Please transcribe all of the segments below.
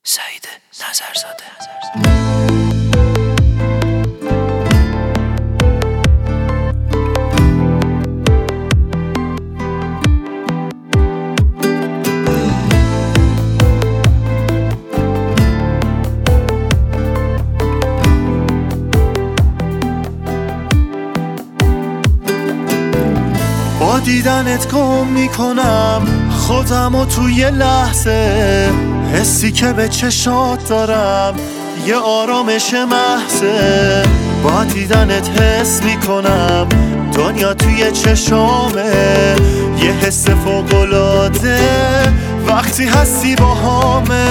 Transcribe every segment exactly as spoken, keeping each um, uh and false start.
سعید نظرزاده. با دیدنت گم میکنم خودم و توی لحظه، حسی که به چشات دارم یه آرامش محضه. با دیدنت حس میکنم دنیا توی چشامه، یه حس فوق‌العاده وقتی هستی با همه.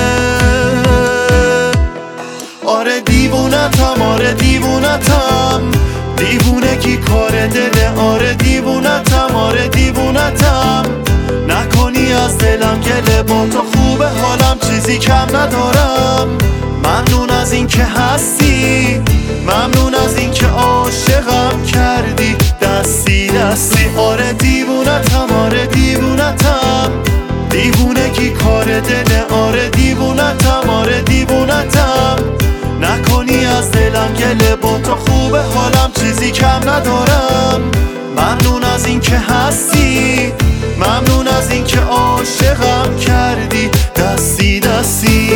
آره دیوونتم، آره دیوونتم، دیوونگی کار دله. آره دیوونتم، آره دیوونتم، نکنی از دلم گله. با تو خوبه حالم، چیزی کم ندارم. ممنون از این که هستی، ممنون از این که عاشقم کردی دستی دستی. آره دیوونتم، آره دیوونتم، دیوونگی کار دله. آره دیوونتم، آره دیوونتم، نکنی از دلم گله. با تو خوبه حالم، چیزی کم ندارم. ممنون از این که هستی، ممنون از این که عاشقم کردی دستی دستی.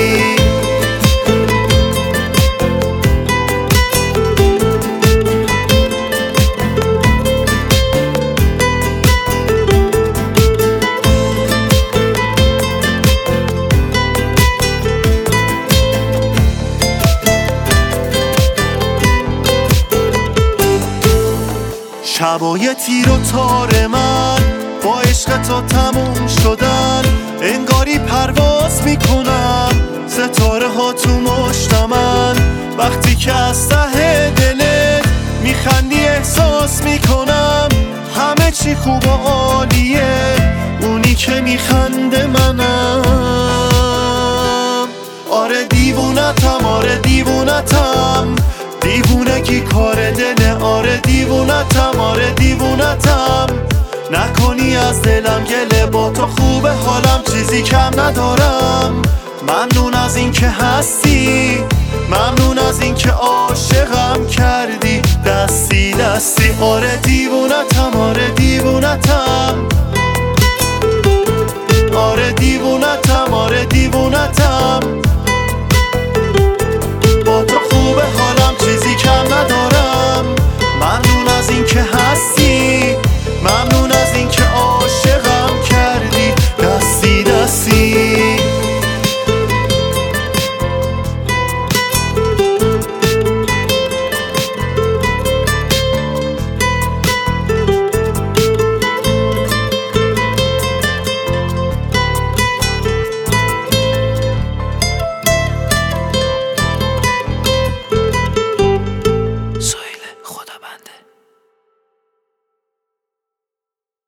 شبای تیر و تار من با عشق تو تموم شدن، انگاری پرواز میکنم ستاره ها تو مشت من. وقتی که از ته دلت میخندی احساس میکنم همه چی خوب و عالیه، اونی که میخنده منم. آره دیوونتم، آره دیوونتم، دیوونگی کار دله. آره دیوونتم، آره دیوونتم، نکنی از دلم گله. با تو خوبه حالم، چیزی کم ندارم. ممنون از این که هستی، ممنون از این که عاشقم کردی دستی دستی. آره دیوونتم، آره دیوونتم، آره دیوونتم، آره دیوونتم،